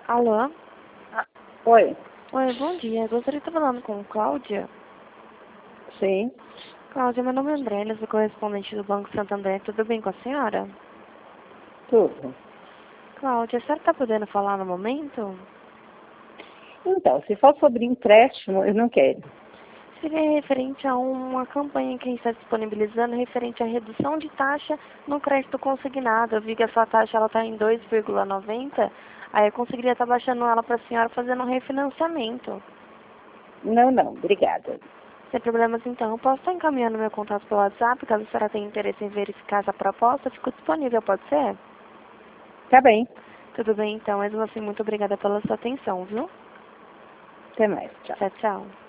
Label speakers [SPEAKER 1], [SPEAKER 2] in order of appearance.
[SPEAKER 1] Alô?
[SPEAKER 2] Ah, oi,
[SPEAKER 1] Oi, bom dia. Eu gostaria de estar falando com Cláudia.
[SPEAKER 2] sim,
[SPEAKER 1] Cláudia, meu nome é André, eu sou correspondente do Banco Santander. Tudo bem com a senhora?
[SPEAKER 2] tudo.
[SPEAKER 1] Cláudia, a senhora está podendo falar no momento?
[SPEAKER 2] Então, se for sobre empréstimo, eu não quero.
[SPEAKER 1] Seria referente a uma campanha que a gente está disponibilizando referente à redução de taxa no crédito consignado. Eu vi que a sua taxa está em 2,90. Aí eu conseguiria estar baixando ela para a senhora fazendo um refinanciamento.
[SPEAKER 2] Não, obrigada.
[SPEAKER 1] Sem problemas, então, eu posso estar encaminhando meu contato pelo WhatsApp, caso a senhora tenha interesse em verificar essa proposta, eu fico disponível, pode ser?
[SPEAKER 2] Tá bem,
[SPEAKER 1] Tudo bem, então, mas assim, muito obrigada pela sua atenção, viu?
[SPEAKER 2] até mais, tchau.
[SPEAKER 1] Tchau, tchau.